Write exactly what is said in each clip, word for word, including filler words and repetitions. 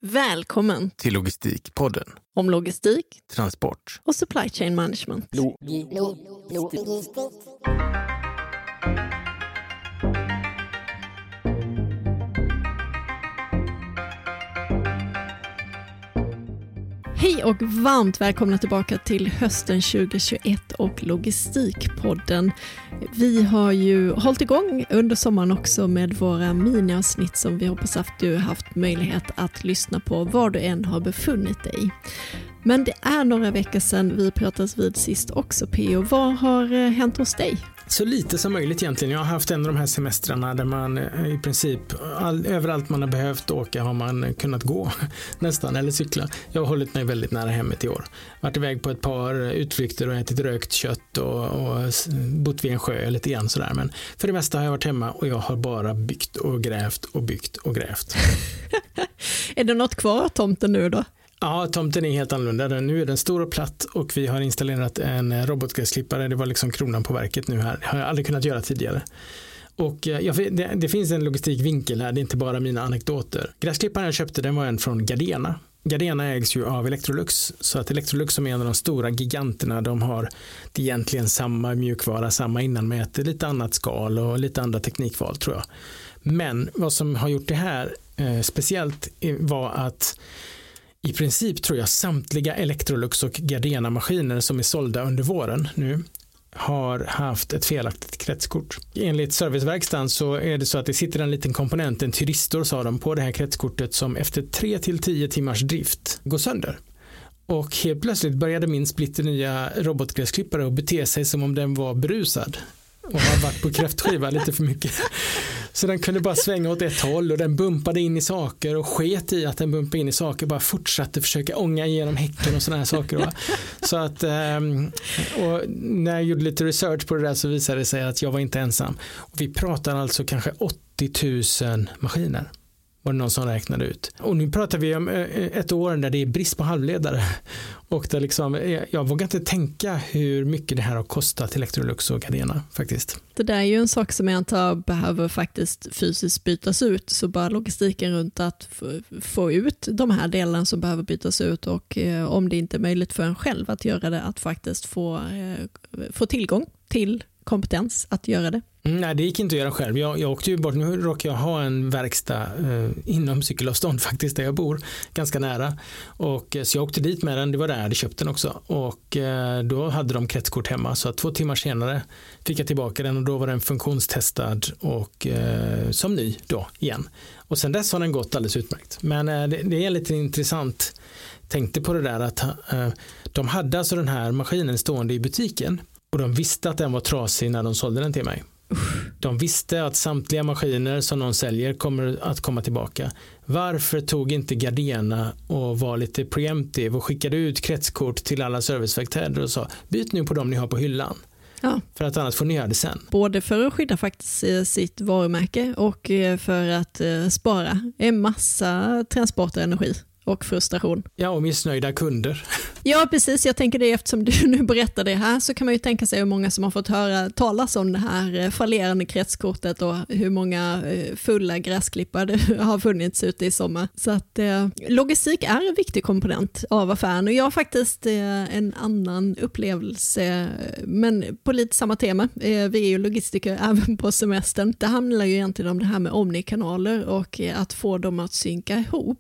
Välkommen till Logistikpodden. Om logistik, transport och supply chain management. Lo- Lo- lo- logistik. Hej och varmt välkomna tillbaka till hösten tjugohundratjugoett och Logistikpodden. Vi har ju hållit igång under sommaren också med våra miniavsnitt som vi hoppas att du har haft möjlighet att lyssna på var du än har befunnit dig. Men det är några veckor sedan vi pratades vid sist också, P O. Vad har hänt hos dig? Så lite som möjligt egentligen. Jag har haft en av de här semestrarna där man i princip all, överallt man har behövt åka har man kunnat gå nästan eller cykla. Jag har hållit mig väldigt nära hemmet i år. Varit iväg på ett par utflykter och ätit rökt kött och, och bott vid en sjö lite grann sådär. Men för det mesta har jag varit hemma och jag har bara byggt och grävt och byggt och grävt. Är det något kvar av tomten nu då? Ja, tomten är helt annorlunda. Nu är den stor och platt och vi har installerat en robotgräsklippare. Det var liksom kronan på verket nu här. Det har jag aldrig kunnat göra tidigare. Och ja, det, det finns en logistikvinkel här, det är inte bara mina anekdoter. Gräsklipparen jag köpte, den var en från Gardena. Gardena ägs ju av Electrolux, så att Electrolux som är en av de stora giganterna, de har egentligen samma mjukvara, samma innanmäte, lite annat skal och lite andra teknikval tror jag. Men vad som har gjort det här eh, speciellt var att i princip tror jag samtliga Electrolux och Gardena-maskiner som är sålda under våren nu har haft ett felaktigt kretskort. Enligt serviceverkstan så är det så att det sitter en liten komponent, en tyristor sa de, på det här kretskortet som efter tre till tio timmars drift går sönder. Och helt plötsligt började min splitternya robotgräsklippare att bete sig som om den var berusad och har varit på kräftskiva lite för mycket. Så den kunde bara svänga åt ett håll och den bumpade in i saker och sket i att den bumpade in i saker, bara fortsatte försöka ånga igenom häcken och sådana här saker. Va? Så att och när jag gjorde lite research på det där så visade det sig att jag var inte ensam. Och vi pratar alltså kanske åttio tusen maskiner. Var det någon som räknade ut. Och nu pratar vi om ett år där det är brist på halvledare. Och där liksom, jag vågar inte tänka hur mycket det här har kostat Electrolux och Gardena faktiskt. Det där är ju en sak som jag antar behöver faktiskt fysiskt bytas ut. Så bara logistiken runt att få ut de här delarna som behöver bytas ut. Och eh, om det inte är möjligt för en själv att göra det, att faktiskt få, eh, få tillgång till kompetens att göra det. Mm, nej, det gick inte att göra själv. Jag, jag åkte ju bort, nu råkar jag ha en verkstad eh, inom cykelavstånd faktiskt där jag bor, ganska nära. Och, så jag åkte dit med den, det var där jag hade köpt den också. Och eh, då hade de kretskort hemma, så två timmar senare fick jag tillbaka den och då var den funktionstestad och eh, som ny då igen. Och sen dess har den gått alldeles utmärkt. Men eh, det, det är lite intressant, tänkte på det där att eh, de hade alltså den här maskinen stående i butiken och de visste att den var trasig när de sålde den till mig. De visste att samtliga maskiner som någon säljer kommer att komma tillbaka. Varför tog inte Gardena och var lite preemptive och skickade ut kretskort till alla serviceverkstäder och sa byt nu på dem ni har på hyllan. Ja. För att annars får ni göra det sen. Både för att skydda faktiskt sitt varumärke och för att spara en massa transportenergi och frustration. Ja, och missnöjda kunder. Ja, precis. Jag tänker det, eftersom du nu berättar det här så kan man ju tänka sig hur många som har fått höra talas om det här fallerande kretskortet och hur många fulla gräsklippar det har funnits ute i sommar. Så att eh, logistik är en viktig komponent av affären och jag har faktiskt eh, en annan upplevelse, men på lite samma tema. Eh, vi är ju logistiker även på semestern. Det handlar ju egentligen om det här med omnikanaler och eh, att få dem att synka ihop.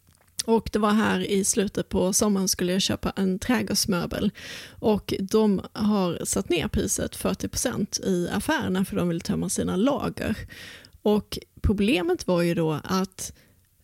Och det var här i slutet på sommaren skulle jag köpa en trädgårdsmöbel och de har satt ner priset fyrtio procent i affärerna för de vill tömma sina lager. Och problemet var ju då att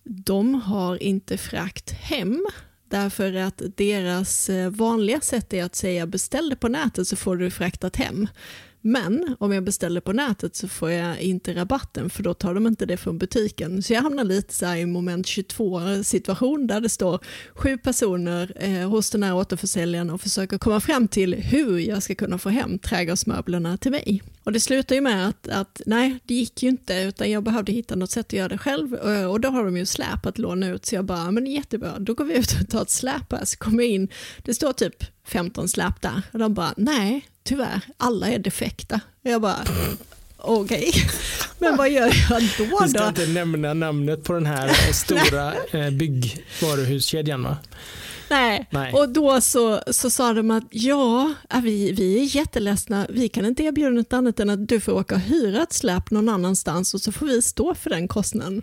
de har inte frakt hem därför att deras vanliga sätt är att säga beställ det på nätet så får du fraktat hem. Men om jag beställer på nätet så får jag inte rabatten för då tar de inte det från butiken. Så jag hamnar lite så här i moment tjugotvå situation där det står sju personer eh, hos den här återförsäljaren och försöker komma fram till hur jag ska kunna få hem trädgårdsmöblerna till mig. Och det slutar ju med att, att nej, det gick ju inte utan jag behövde hitta något sätt att göra det själv och, och då har de ju släp att låna ut så jag bara, men jättebra, då går vi ut och tar ett släp här så kommer jag in, det står typ femton släp där och de bara, nej tyvärr, alla är defekta. Och jag bara, okej. Okay. Men vad gör jag då? Du ska då? inte nämna namnet på den här stora byggvaruhuskedjan, va? Nej. Nej, och då så, så sa de att ja, vi, vi är jätteledsna, vi kan inte erbjuda något annat än att du får åka och hyra ett släp någon annanstans och så får vi stå för den kostnaden.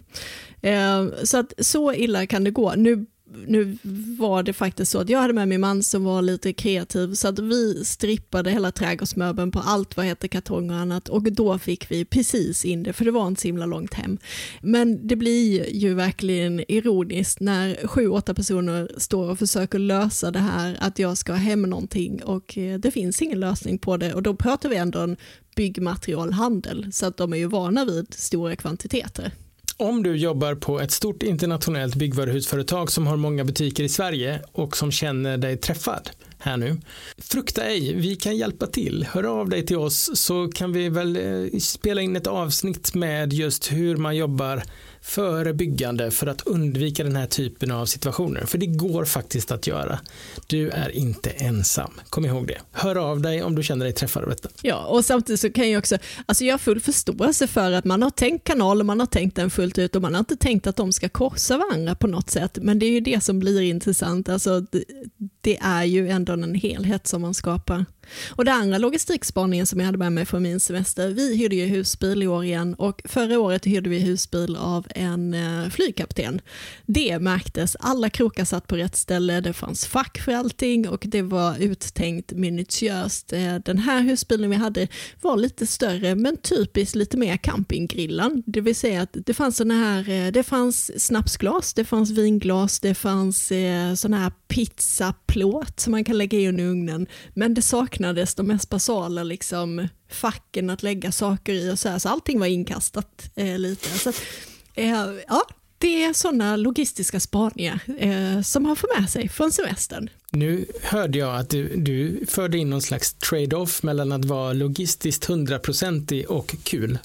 Eh, så att så illa kan det gå. Nu Nu var det faktiskt så att jag hade med min man som var lite kreativ, så att vi strippade hela trädgårdsmöbeln på allt vad heter kartong och annat, och då fick vi precis in det, för det var inte så himla långt hem. Men det blir ju verkligen ironiskt när sju, åtta personer står och försöker lösa det här, att jag ska ha hem någonting och det finns ingen lösning på det, och då pratar vi ändå om byggmaterialhandel, så att de är ju vana vid stora kvantiteter. Om du jobbar på ett stort internationellt byggvaruhusföretag som har många butiker i Sverige och som känner dig träffad här nu, frukta ej, vi kan hjälpa till. Hör av dig till oss så kan vi väl spela in ett avsnitt med just hur man jobbar förebyggande för att undvika den här typen av situationer. För det går faktiskt att göra. Du är inte ensam. Kom ihåg det. Hör av dig om du känner dig träffad av detta. Ja, och samtidigt så kan jag också, alltså jag har full förståelse för att man har tänkt kanal och man har tänkt den fullt ut och man har inte tänkt att de ska korsa varandra på något sätt. Men det är ju det som blir intressant. Alltså det, det är ju ändå en helhet som man skapar. Och det andra logistikspaningen som jag hade med mig från min semester, vi hyrde ju husbil i år igen, och förra året hyrde vi husbil av en eh, flygkapten. Det märktes, alla krokar satt på rätt ställe, det fanns fack för allting och det var uttänkt minutiöst. Eh, den här husbilen vi hade var lite större men typiskt lite mer campinggrillan, det vill säga att det fanns såna här, eh, det fanns snapsglas, det fanns vinglas, det fanns eh, såna här pizzaplåt som man kan lägga i under ugnen, men det saknades de mest basala liksom facken att lägga saker i och så här, så allting var inkastat eh, lite. Så att, eh, ja, det är sådana logistiska spaningar eh, som man får med sig från semestern. Nu hörde jag att du, du förde in någon slags trade-off mellan att vara logistiskt hundraprocentig och kul.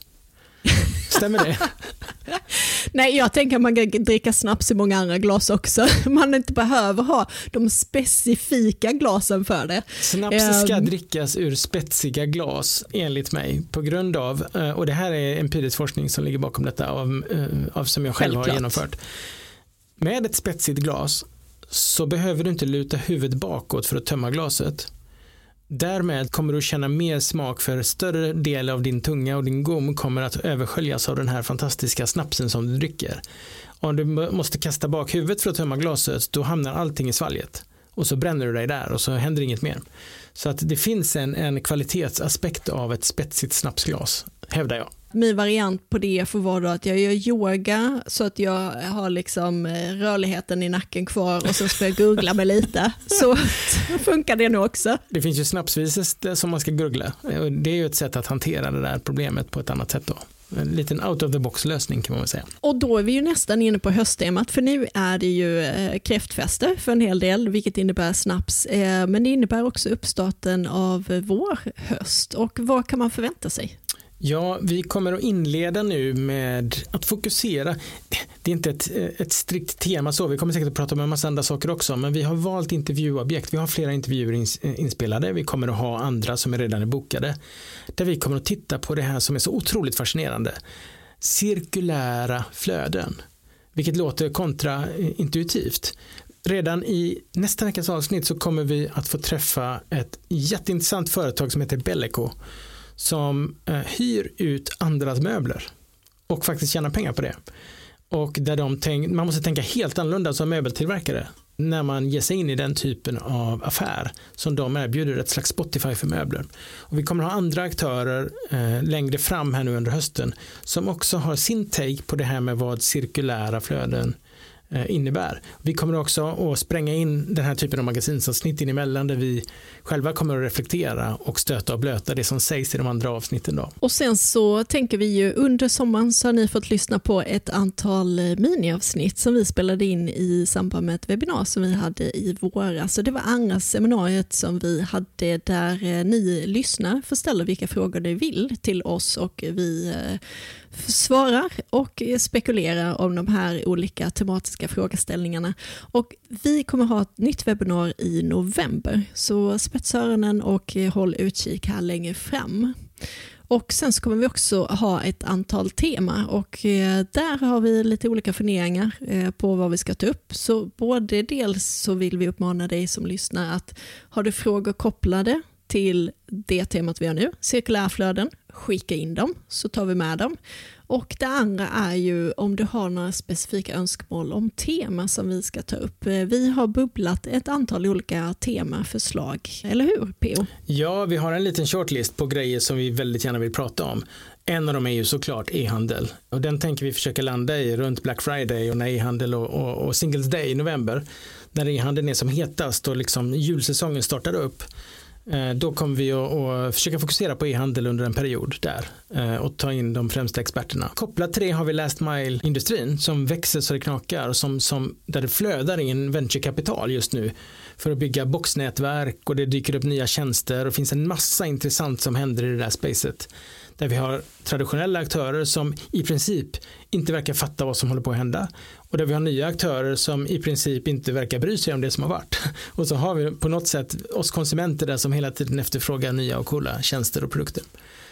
Stämmer det? Nej, jag tänker att man kan dricka snaps i många andra glas också. Man inte behöver ha de specifika glasen för det. Snaps ska um, drickas ur spetsiga glas enligt mig på grund av, och det här är empirisk forskning som ligger bakom detta av, av som jag själv självklart. har genomfört. Med ett spetsigt glas så behöver du inte luta huvudet bakåt för att tömma glaset. Därmed kommer du känna mer smak, för större del av din tunga och din gom kommer att översköljas av den här fantastiska snapsen som du dricker. Om du måste kasta bak huvudet för att tömma glaset, då hamnar allting i svalget och så bränner du dig där och så händer inget mer. Så att det finns en, en kvalitetsaspekt av ett spetsigt snapsglas, hävdar jag. Min variant på det får vara då att jag gör yoga så att jag har liksom rörligheten i nacken kvar och så ska jag gurgla mig lite. Så funkar det nog också. Det finns ju snapsvisor som man ska gurgla. Det är ju ett sätt att hantera det där problemet på ett annat sätt då. En liten out of the box lösning kan man väl säga. Och då är vi ju nästan inne på hösttemat, för nu är det ju eh, kräftfester för en hel del, vilket innebär snaps. Eh, men det innebär också uppstarten av vår höst. Och vad kan man förvänta sig? Ja, vi kommer att inleda nu med att fokusera. Det är inte ett, ett strikt tema så, vi kommer säkert att prata om en massa andra saker också, men vi har valt intervjuobjekt. Vi har flera intervjuer ins, inspelade, vi kommer att ha andra som är redan bokade, där vi kommer att titta på det här som är så otroligt fascinerande. Cirkulära flöden, vilket låter kontraintuitivt. Redan i nästa veckas avsnitt så kommer vi att få träffa ett jätteintressant företag som heter Belleco, som eh, hyr ut andras möbler och faktiskt tjänar pengar på det. Och där de tänk, man måste tänka helt annorlunda som möbeltillverkare när man ger sig in i den typen av affär som de erbjuder, ett slags Spotify för möbler. Och vi kommer ha andra aktörer eh, längre fram här nu under hösten som också har sin take på det här med vad cirkulära flöden innebär. Vi kommer också att spränga in den här typen av magasinsavsnitt in emellan där vi själva kommer att reflektera och stöta och blöta det som sägs i de andra avsnitten då. Och sen så tänker vi ju under sommaren så har ni fått lyssna på ett antal miniavsnitt som vi spelade in i samband med ett webbinar som vi hade i våras. Så det var andra seminariet som vi hade där ni lyssnar får ställa vilka frågor ni vill till oss och vi svarar och spekulerar om de här olika tematiska frågeställningarna. Och vi kommer ha ett nytt webbinar i november, så spets öronen och håll utkik här längre fram. Och sen så kommer vi också ha ett antal tema och eh, där har vi lite olika funderingar eh, på vad vi ska ta upp. Så både dels så vill vi uppmana dig som lyssnar att har du frågor kopplade till det temat vi har nu, cirkulärflöden, skicka in dem så tar vi med dem. Och det andra är ju om du har några specifika önskemål om tema som vi ska ta upp. Vi har bubblat ett antal olika temaförslag, eller hur P O? Ja, vi har en liten shortlist på grejer som vi väldigt gärna vill prata om. En av dem är ju såklart e-handel och den tänker vi försöka landa i runt Black Friday och när e-handel och, och, och Singles Day i november. När e-handeln är som hetast och liksom julsäsongen startar upp. Då kommer vi att försöka fokusera på e-handel under en period där och ta in de främsta experterna. Kopplat till det har vi last mile-industrin som växer så det knakar och som, som, där det flödar in venturekapital just nu för att bygga boxnätverk och det dyker upp nya tjänster och finns en massa intressant som händer i det där spacet. Där vi har traditionella aktörer som i princip inte verkar fatta vad som håller på att hända. Och där vi har nya aktörer som i princip inte verkar bry sig om det som har varit. Och så har vi på något sätt oss konsumenter där som hela tiden efterfrågar nya och coola tjänster och produkter.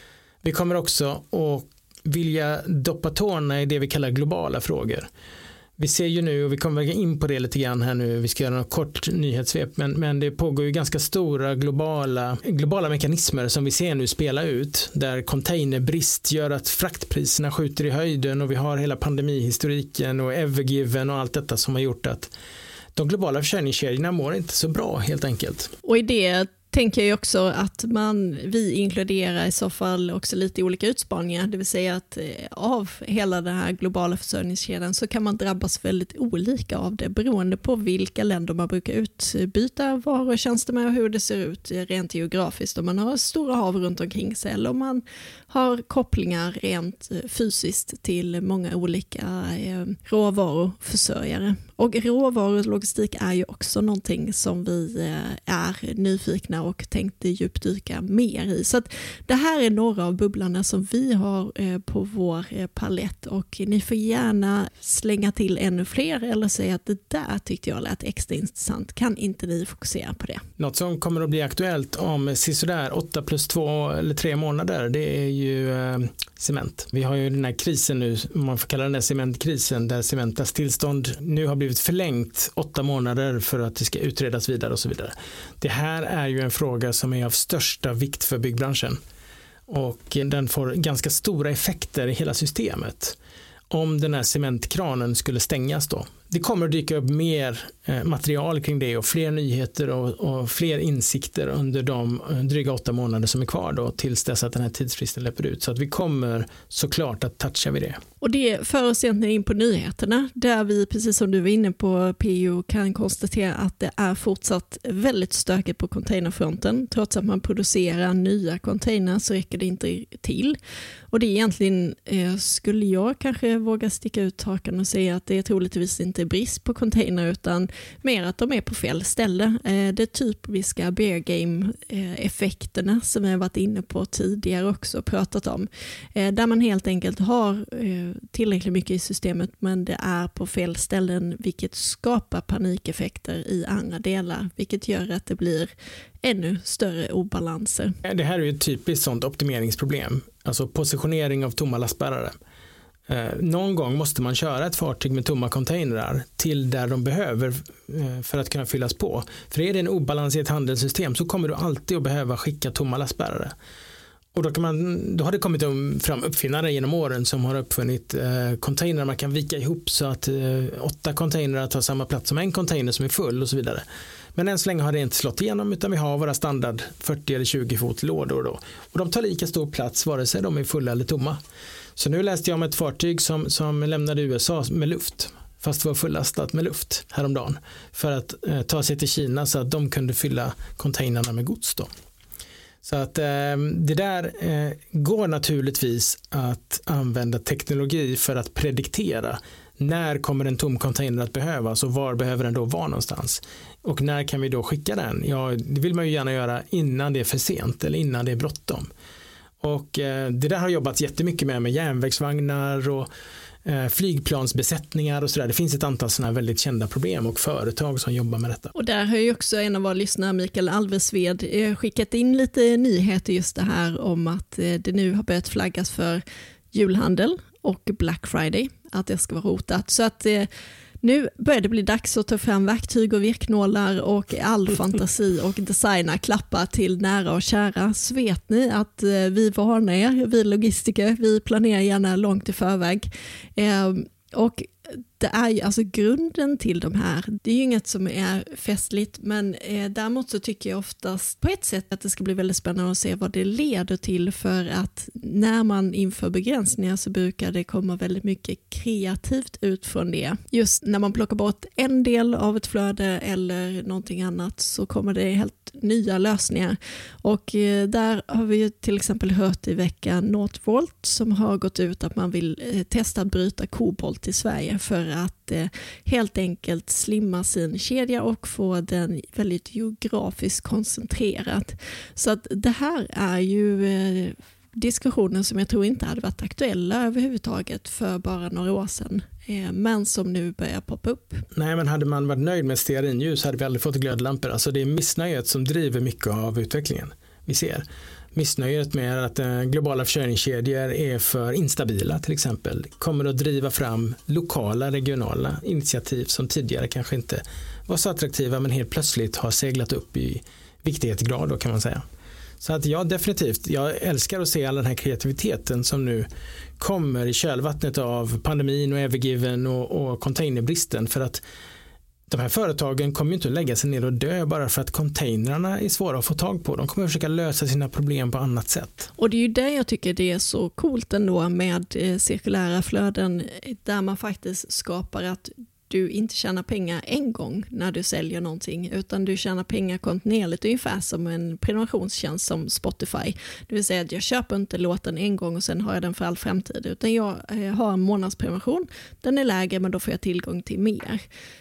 Vi kommer också att vilja doppa tårna i det vi kallar globala frågor. Vi ser ju nu, och vi kommer in på det lite grann här nu, vi ska göra en kort nyhetssvep, men, men det pågår ju ganska stora globala, globala mekanismer som vi ser nu spela ut, där containerbrist gör att fraktpriserna skjuter i höjden och vi har hela pandemihistoriken och Evergiven och allt detta som har gjort att de globala försörjningskedjorna mår inte så bra helt enkelt. Och i det tänker jag också att man, vi inkluderar i så fall också lite olika utspaningar, det vill säga att av hela den här globala försörjningskedjan så kan man drabbas väldigt olika av det beroende på vilka länder man brukar utbyta varor och tjänster med och hur det ser ut rent geografiskt, om man har stora hav runt omkring sig eller om man har kopplingar rent fysiskt till många olika råvaruförsörjare. Och råvarulogistik är ju också någonting som vi är nyfikna och tänkte djupdyka mer i. Så att det här är några av bubblarna som vi har på vår palett och ni får gärna slänga till ännu fler eller säga att det där tyckte jag lät extra intressant. Kan inte ni fokusera på det? Något som kommer att bli aktuellt om sådär åtta plus två eller tre månader, det är ju eh, cement. Vi har ju den här krisen nu, om man får kalla den här cementkrisen, där Cementas tillstånd nu har blivit förlängt åtta månader för att det ska utredas vidare och så vidare. Det här är ju en fråga som är av största vikt för byggbranschen och den får ganska stora effekter i hela systemet om den här cementkranen skulle stängas då. Det kommer att dyka upp mer eh, material kring det och fler nyheter och, och fler insikter under de dryga åtta månader som är kvar då tills dess att den här tidsfristen löper ut. Så att vi kommer såklart att toucha vid det. Och det för oss egentligen in på nyheterna där vi, precis som du var inne på P O, kan konstatera att det är fortsatt väldigt stökigt på containerfronten. Trots att man producerar nya container så räcker det inte till. Och det är egentligen, eh, skulle jag kanske våga sticka ut hakan och säga att det är troligtvis inte brist på container utan mer att de är på fel ställe. Eh, det typiska bear game-effekterna som jag varit inne på tidigare också pratat om. Eh, där man helt enkelt har eh, tillräckligt mycket i systemet men det är på fel ställen vilket skapar panikeffekter i andra delar vilket gör att det blir ännu större obalanser. Det här är ju ett typiskt sånt optimeringsproblem, alltså positionering av tomma lastbärare. Eh, någon gång måste man köra ett fartyg med tomma containrar till där de behöver eh, för att kunna fyllas på. För är det en obalans i ett handelssystem så kommer du alltid att behöva skicka tomma lastbärare. Och då, kan man, då har det kommit fram uppfinnare genom åren som har uppfunnit eh, containrar man kan vika ihop så att eh, åtta containrar tar samma plats som en container som är full och så vidare. Men än så länge har det inte slått igenom utan vi har våra standard fyrtio eller tjugo fot lådor då. Och de tar lika stor plats vare sig de är fulla eller tomma. Så nu läste jag om ett fartyg som, som lämnade U S A med luft fast var fullastat med luft häromdagen för att eh, ta sig till Kina så att de kunde fylla containrarna med gods då. Så att eh, det där eh, går naturligtvis att använda teknologi för att prediktera när kommer en tom container att behövas och var behöver den då vara någonstans. Och när kan vi då skicka den? Ja, det vill man ju gärna göra innan det är för sent eller innan det är bråttom. Och eh, det där har jobbat jättemycket med med järnvägsvagnar och eh, flygplansbesättningar och sådär. Det finns ett antal sådana väldigt kända problem och företag som jobbar med detta. Och där har ju också en av våra lyssnare, Mikael Alvesved, skickat in lite nyheter just det här om att det nu har börjat flaggas för julhandel och Black Friday, att det ska vara hotat. Så att nu börjar det bli dags att ta fram verktyg och virknålar och all fantasi och designa klappar till nära och kära. Så vet ni att vi varnar er, vi logistiker, vi planerar gärna långt i förväg. Och det är ju alltså grunden till de här. Det är ju inget som är festligt, men eh, däremot så tycker jag oftast på ett sätt att det ska bli väldigt spännande att se vad det leder till, för att när man inför begränsningar så brukar det komma väldigt mycket kreativt ut från det. Just när man plockar bort en del av ett flöde eller någonting annat så kommer det helt nya lösningar. Och eh, där har vi ju till exempel hört i veckan Northvolt som har gått ut att man vill eh, testa att bryta kobolt i Sverige för att eh, helt enkelt slimma sin kedja och få den väldigt geografiskt koncentrerad. Så att det här är ju eh, diskussioner som jag tror inte hade varit aktuella överhuvudtaget för bara några år sedan, eh, men som nu börjar poppa upp. Nej, men hade man varit nöjd med stearinljus hade vi aldrig fått glödlampor. Alltså det är missnöjet som driver mycket av utvecklingen vi ser. Missnöjet med att globala försörjningskedjor är för instabila till exempel kommer att driva fram lokala, regionala initiativ som tidigare kanske inte var så attraktiva men helt plötsligt har seglat upp i viktighetsgrad då, kan man säga. Så att ja, definitivt. Jag älskar att se all den här kreativiteten som nu kommer i kölvattnet av pandemin och Evergiven och, och containerbristen, för att de här företagen kommer ju inte att lägga sig ner och dö bara för att containrarna är svåra att få tag på. De kommer att försöka lösa sina problem på annat sätt. Och det är ju det jag tycker det är så coolt ändå med cirkulära flöden, där man faktiskt skapar att du inte tjänar pengar en gång när du säljer någonting, utan du tjänar pengar kontinuerligt, ungefär som en prenumerationstjänst som Spotify. Det vill säga att jag köper inte låten en gång och sen har jag den för all framtid, utan jag har en månadsprenumeration. Den är lägre men då får jag tillgång till mer.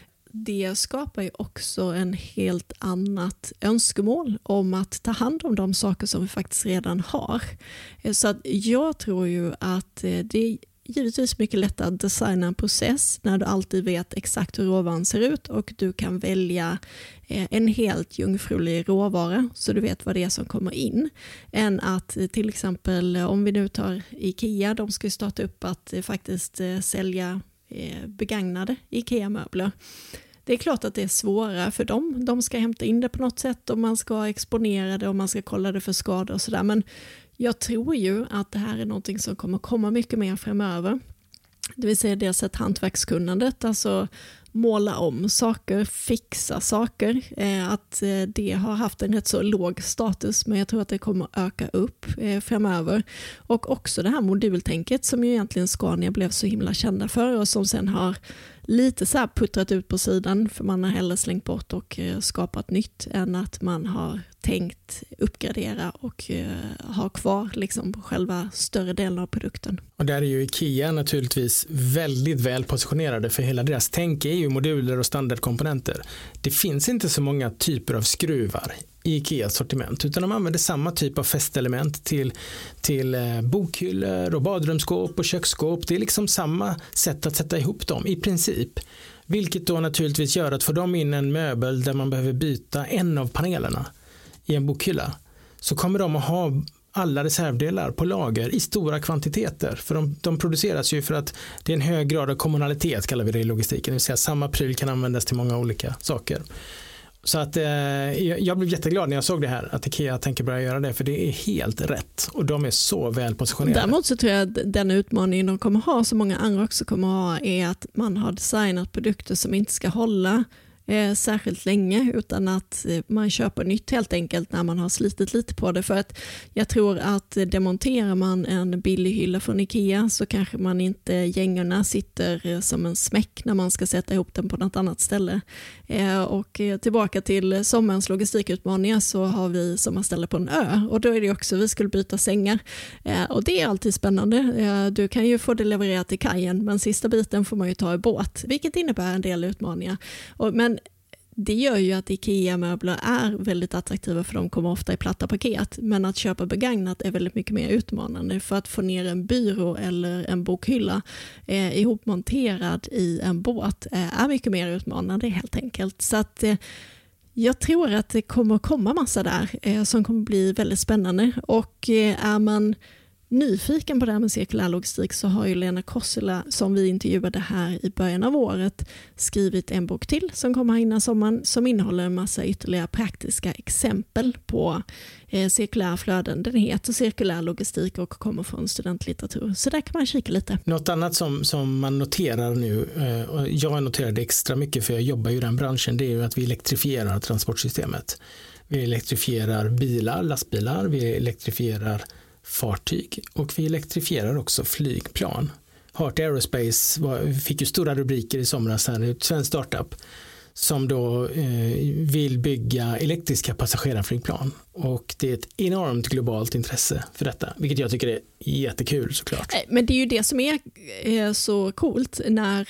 Det skapar ju också en helt annat önskemål om att ta hand om de saker som vi faktiskt redan har. Så att jag tror ju att det är givetvis mycket lättare att designa en process när du alltid vet exakt hur råvaran ser ut och du kan välja en helt jungfrulig råvara så du vet vad det är som kommer in, än att till exempel om vi nu tar IKEA, de ska starta upp att faktiskt sälja begagnade IKEA-möbler. Det är klart att det är svårare för dem. De ska hämta in det på något sätt och man ska exponera det och man ska kolla det för skador och sådär. Men jag tror ju att det här är någonting som kommer komma mycket mer framöver. Det vill säga dels ett hantverkskunnandet, alltså måla om saker, fixa saker. Eh, att eh, det har haft en rätt så låg status, men jag tror att det kommer öka upp eh, framöver. Och också det här modultänket som ju egentligen Scania blev så himla kända för och som sen har lite så här puttrat ut på sidan, för man har hellre slängt bort och eh, skapat nytt än att man har tänkt uppgradera och eh, ha kvar liksom själva större delen av produkten. Och där är ju IKEA naturligtvis väldigt väl positionerade, för hela deras tänk är ju moduler och standardkomponenter. Det finns inte så många typer av skruvar i IKEAs sortiment, utan de använder samma typ av fästelement till, till eh, bokhyllor och badrumsskåp och köksskåp. Det är liksom samma sätt att sätta ihop dem i princip. Vilket då naturligtvis gör att får de in en möbel där man behöver byta en av panelerna i en bokhylla, så kommer de att ha alla reservdelar på lager i stora kvantiteter. För de, de produceras ju för att det är en hög grad av kommunalitet, kallar vi det i logistiken. Det vill säga samma pryl kan användas till många olika saker. Så att eh, jag blev jätteglad när jag såg det här, att IKEA tänker börja göra det, för det är helt rätt och de är så väl positionerade. Däremot så tror jag att den utmaningen de kommer ha, som många andra också kommer ha, är att man har designat produkter som inte ska hålla eh, särskilt länge, utan att eh, man köper nytt helt enkelt när man har slitit lite på det. För att jag tror att eh, demonterar man en billig hylla från IKEA så kanske man inte, gängorna sitter eh, som en smäck när man ska sätta ihop den på något annat ställe. Eh, och eh, tillbaka till sommarens logistikutmaningar, så har vi sommarställe på en ö, och då är det också, vi skulle byta sängar eh, och det är alltid spännande. Eh, du kan ju få det levererat till kajen, men sista biten får man ju ta i båt, vilket innebär en del utmaningar. Och, men Det gör ju att IKEA-möbler är väldigt attraktiva för de kommer ofta i platta paket. Men att köpa begagnat är väldigt mycket mer utmanande för att få ner en byrå eller en bokhylla eh, ihopmonterad i en båt eh, är mycket mer utmanande helt enkelt. Så att eh, jag tror att det kommer komma massa där eh, som kommer bli väldigt spännande och eh, är man nyfiken på det här med cirkulär logistik så har ju Lena Kossela som vi intervjuade här i början av året skrivit en bok till som kommer här innan sommaren som innehåller en massa ytterligare praktiska exempel på eh, cirkulära flöden. Den heter cirkulär logistik och kommer från studentlitteratur. Så där kan man kika lite. Något annat som, som man noterar nu, eh, och jag noterar det extra mycket för jag jobbar ju i den branschen, det är ju att vi elektrifierar transportsystemet. Vi elektrifierar bilar, lastbilar, vi elektrifierar fartyg och vi elektrifierar också flygplan. Heart Aerospace var, fick ju stora rubriker i somras här, ett svenskt startup som då eh, vill bygga elektriska passagerarflygplan och det är ett enormt globalt intresse för detta, vilket jag tycker är jättekul såklart. Men det är ju det som är eh, så coolt när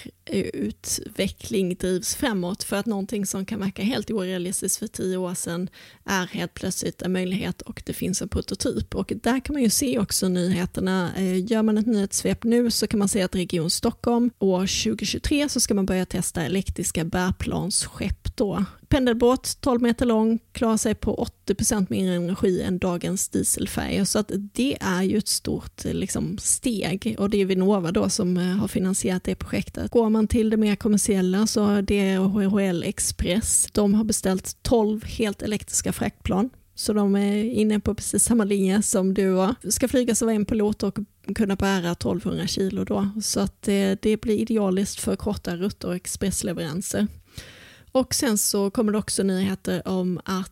utveckling drivs framåt för att någonting som kan verka helt orealistiskt för tio år sedan är helt plötsligt en möjlighet och det finns en prototyp och där kan man ju se också nyheterna. Gör man ett nyhetssvep nu så kan man se att Region Stockholm år tjugo tjugotre så ska man börja testa elektriska bärplansskepp då. Pendelbåt, tolv meter lång, klarar sig på åttio procent mindre energi än dagens dieselfärger. Så att det är ju ett stort liksom, steg och det är Vinnova då som har finansierat det projektet. Går man till det mer kommersiella så är det H H L Express. De har beställt tolv helt elektriska fraktplan. Så de är inne på precis samma linje som du var. Ska flygas av en pilot och kunna bära tolvhundra kilo då. Så att det, det blir idealiskt för korta rutter och expressleveranser. Och sen så kommer det också nyheter om att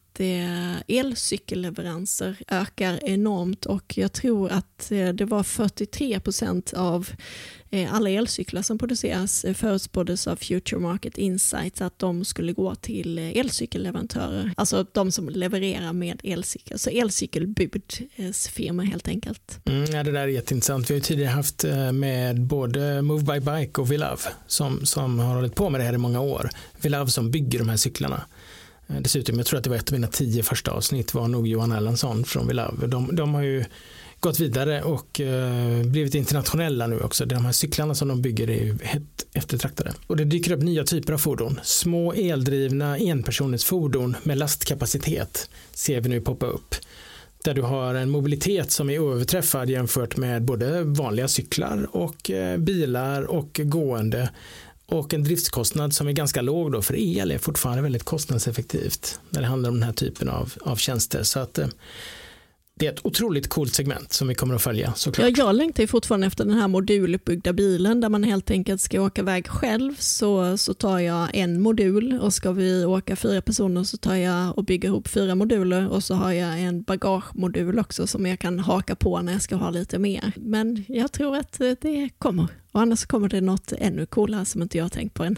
elcykelleveranser ökar enormt och jag tror att det var fyrtiotre procent av alla elcyklar som produceras förutspåddes av Future Market Insights att de skulle gå till elcykelleverantörer, alltså de som levererar med elcykel, så elcykelbudsfirmor helt enkelt. Mm, ja, det där är jätteintressant. Vi har ju tidigare haft med både Move by Bike och Vilove som, som har hållit på med det här i många år. Vilove som bygger de här cyklarna. Dessutom, jag tror att det var ett av mina tio första avsnitt var nog Johan Erlandsson från Vilove. De, de har ju gått vidare och uh, blivit internationella nu också. De här cyklarna som de bygger är ju helt eftertraktade. Och det dyker upp nya typer av fordon. Små eldrivna enpersoners fordon med lastkapacitet ser vi nu poppa upp. Där du har en mobilitet som är överträffad jämfört med både vanliga cyklar och uh, bilar och gående. Och en driftskostnad som är ganska låg då, för el är fortfarande väldigt kostnadseffektivt när det handlar om den här typen av, av tjänster. Så att eh, det är ett otroligt coolt segment som vi kommer att följa såklart. Ja, jag längtar ju fortfarande efter den här moduluppbyggda bilen där man helt enkelt ska åka iväg själv så, så tar jag en modul och ska vi åka fyra personer så tar jag och bygger ihop fyra moduler och så har jag en bagagemodul också som jag kan haka på när jag ska ha lite mer. Men jag tror att det kommer. Och annars kommer det något ännu coolare som inte jag har tänkt på än.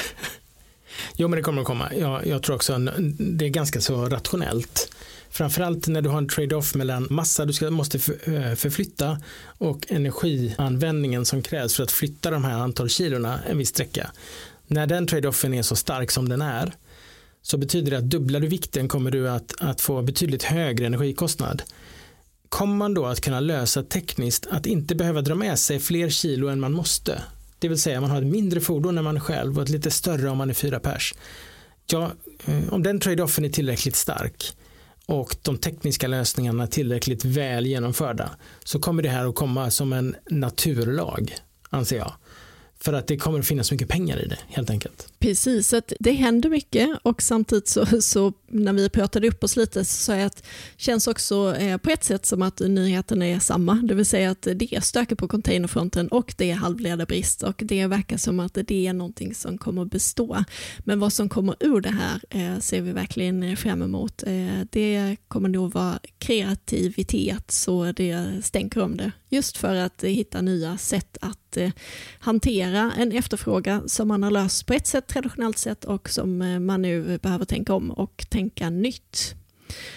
Jo, men det kommer att komma. Jag, jag tror också att det är ganska så rationellt. Framförallt när du har en trade-off mellan massa du ska, måste förflytta och energianvändningen som krävs för att flytta de här antal kilorna en viss sträcka. När den trade-offen är så stark som den är så betyder det att dubblar du vikten kommer du att, att få betydligt högre energikostnad. Kommer man då att kunna lösa tekniskt att inte behöva dra med sig fler kilo än man måste? Det vill säga man har ett mindre fordon än man själv och ett lite större om man är fyra pers. Ja, om den trade-offen är tillräckligt stark och de tekniska lösningarna tillräckligt väl genomförda så kommer det här att komma som en naturlag, anser jag. För att det kommer att finnas mycket pengar i det, helt enkelt. Precis, så att det händer mycket och samtidigt så, så när vi pratade upp oss lite så sa jag att det känns också eh, på ett sätt som att nyheterna är samma. Det vill säga att det är stökigt på containerfronten och det är halvledarbrist och det verkar som att det är någonting som kommer att bestå. Men vad som kommer ur det här eh, ser vi verkligen fram emot. Eh, det kommer nog vara kreativitet så det stänker om det. Just för att hitta nya sätt att eh, hantera en efterfrågan som man har löst på ett sätt traditionellt sätt och som man nu behöver tänka om och tänka nytt.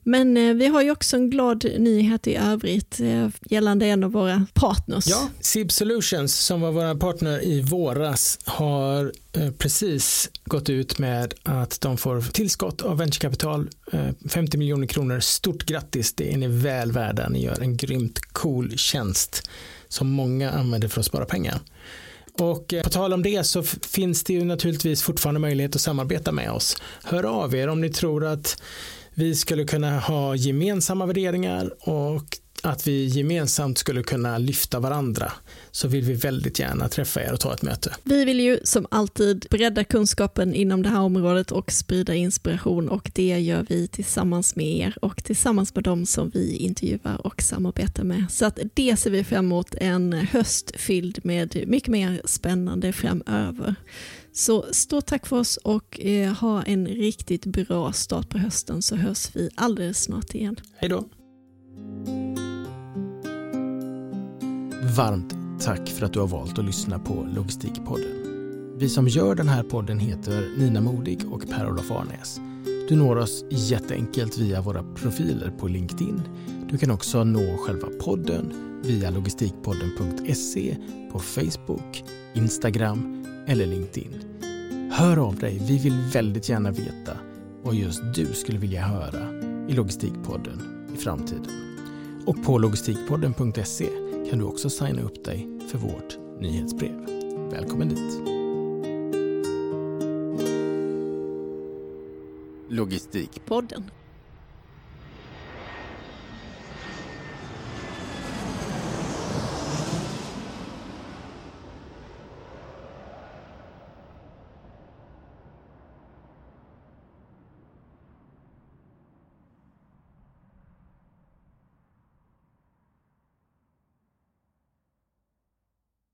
Men eh, vi har ju också en glad nyhet i övrigt eh, gällande en av våra partners. Ja, S I B Solutions som var våra partner i våras har eh, precis gått ut med att de får tillskott av venturekapital, eh, femtio miljoner kronor. Stort grattis, det är ni väl värda. Ni gör en grymt cool tjänst som många använder för att spara pengar. Och på tal om det så f- finns det ju naturligtvis fortfarande möjlighet att samarbeta med oss. Hör av er om ni tror att vi skulle kunna ha gemensamma värderingar och att vi gemensamt skulle kunna lyfta varandra, så vill vi väldigt gärna träffa er och ta ett möte. Vi vill ju som alltid bredda kunskapen inom det här området och sprida inspiration, och det gör vi tillsammans med er och tillsammans med dem som vi intervjuar och samarbetar med. Så att det ser vi fram emot, en höst fylld med mycket mer spännande framöver. Så stort tack för oss och eh, ha en riktigt bra start på hösten, så hörs vi alldeles snart igen. Hej då! Varmt tack för att du har valt att lyssna på Logistikpodden. Vi som gör den här podden heter Nina Modig och Per-Olof Arnäs. Du når oss jätteenkelt via våra profiler på LinkedIn. Du kan också nå själva podden via logistikpodden punkt se på Facebook, Instagram eller LinkedIn. Hör av dig, vi vill väldigt gärna veta vad just du skulle vilja höra i Logistikpodden i framtiden. Och på logistikpodden punkt se kan du också signa upp dig för vårt nyhetsbrev. Välkommen dit! Logistikpodden.